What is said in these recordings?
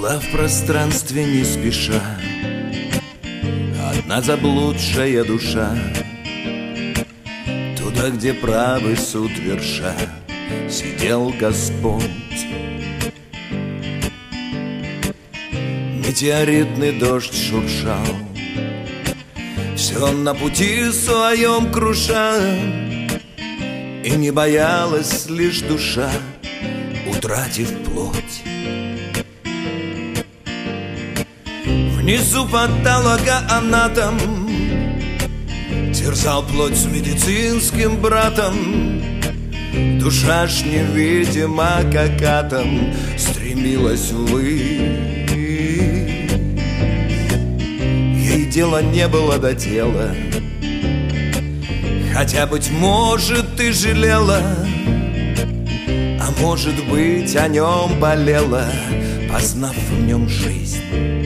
Плыла в пространстве не спеша одна заблудшая душа, туда, где правый суд верша сидел Господь. Метеоритный дождь шуршал, все на пути своем круша, и не боялась лишь душа, утратив плоть. Внизу патологоанатом терзал плоть с медицинским братом. Душа ж невидима, как атом, стремилась ввысь. Ей дела не было до тела, хотя, быть может, и жалела, а может быть, о нем болела, познав в нем жизнь.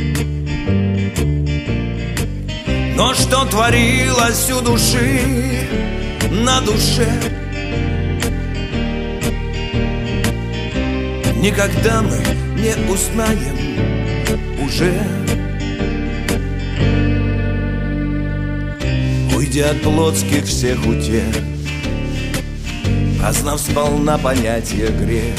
Но что творилось у души на душе, никогда мы не узнаем уже. Уйдя от плотских всех утех, познав сполна понятие грех,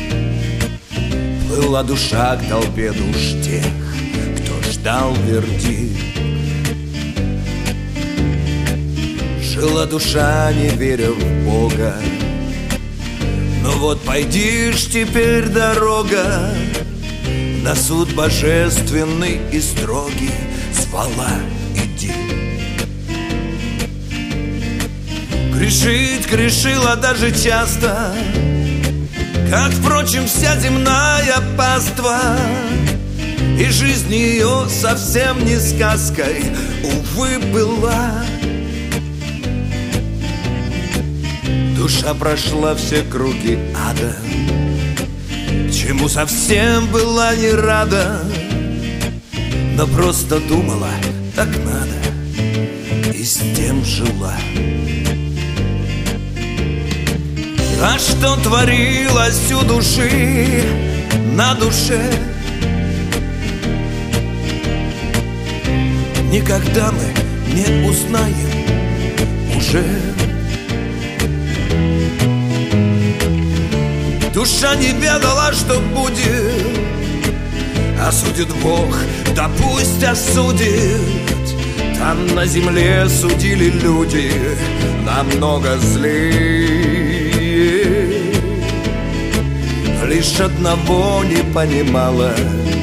плыла душа к толпе душ тех, кто ждал вердикт. Жила душа, не веря в Бога, но вот пойдишь теперь дорога, на суд божественный и строгий звала: иди. Грешить грешила даже часто, как, впрочем, вся земная паства, и жизнь ее совсем не сказкой, увы, была. Душа прошла все круги ада, чему совсем была не рада, но просто думала, так надо, и с тем жила. А что творилось у души на душе, никогда мы не узнаем уже. Душа не ведала, что будет, осудит Бог, да пусть осудит. Там на земле судили люди намного злее. Лишь одного не понимала: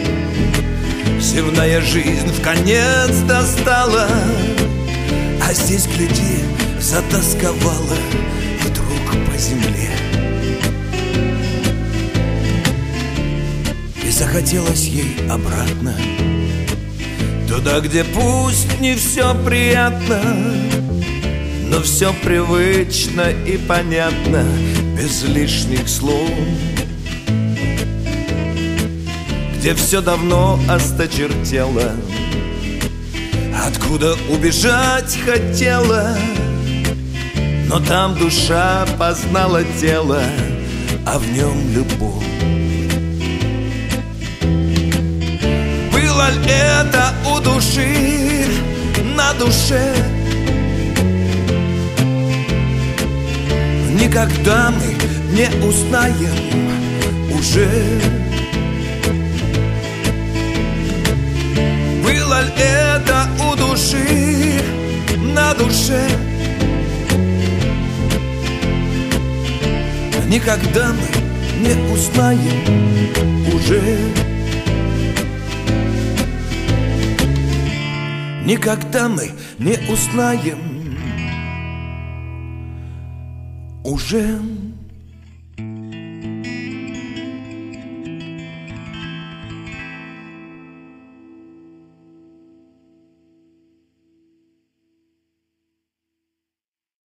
земная жизнь в конец достала, а здесь, гляди, затасковала вдруг по земле. И захотелось ей обратно, туда, где пусть не все приятно, но все привычно и понятно, без лишних слов, где все давно осточертело, откуда убежать хотела, но там душа познала тело, а в нем любовь. Было ли это у души на душе? Никогда мы не узнаем уже. Было ли это у души на душе? Никогда мы не узнаем уже. Никогда мы не узнаем уже.